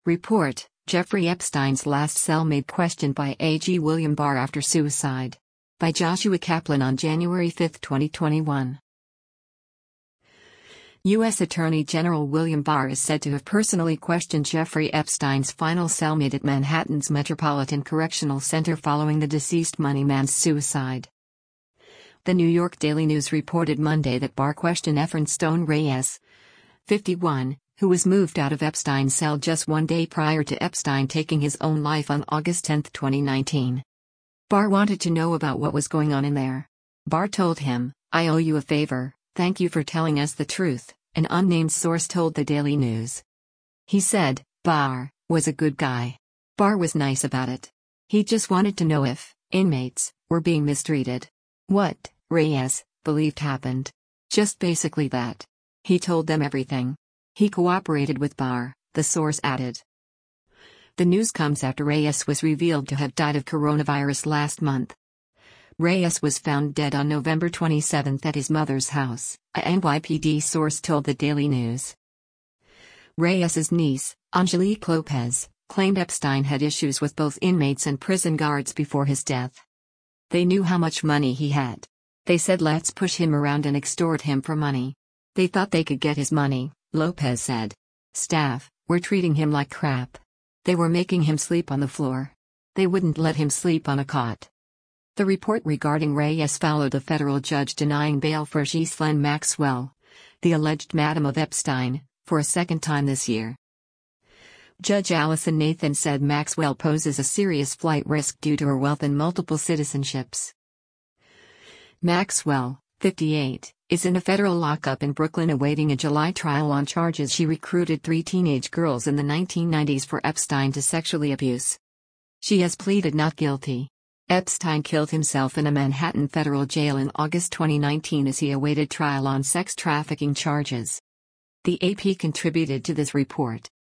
Report: Jeffrey Epstein's last cellmate questioned by AG William Barr after suicide. By Joshua Kaplan on January 5, 2021. U.S. Attorney General William Barr is said to have personally questioned Jeffrey Epstein's final cellmate at Manhattan's Metropolitan Correctional Center following the deceased money man's suicide. The New York Daily News reported Monday that Barr questioned Efrain Stone Reyes, 51, who was moved out of Epstein's cell just one day prior to Epstein taking his own life on August 10, 2019. Barr wanted to know about what was going on in there. Barr told him, "I owe you a favor, thank you for telling us the truth," an unnamed source told the Daily News. He said, Barr was a good guy. Barr was nice about it. He just wanted to know if inmates were being mistreated. What Reyes believed happened. Just basically that. He told them everything. He cooperated with Barr, the source added. The news comes after Reyes was revealed to have died of coronavirus last month. Reyes was found dead on November 27 at his mother's house, a NYPD source told the Daily News. Reyes's niece, Angelique Lopez, claimed Epstein had issues with both inmates and prison guards before his death. They knew how much money he had. They said, "Let's push him around and extort him for money." They thought they could get his money, Lopez said. "Staff were treating him like crap. They were making him sleep on the floor. They wouldn't let him sleep on a cot." The report regarding Reyes followed a federal judge denying bail for Ghislaine Maxwell, the alleged madam of Epstein, for a second time this year. Judge Allison Nathan said Maxwell poses a serious flight risk due to her wealth and multiple citizenships. Maxwell, 58, is in a federal lockup in Brooklyn awaiting a July trial on charges she recruited 3 teenage girls in the 1990s for Epstein to sexually abuse. She has pleaded not guilty. Epstein killed himself in a Manhattan federal jail in August 2019 as he awaited trial on sex trafficking charges. The AP contributed to this report.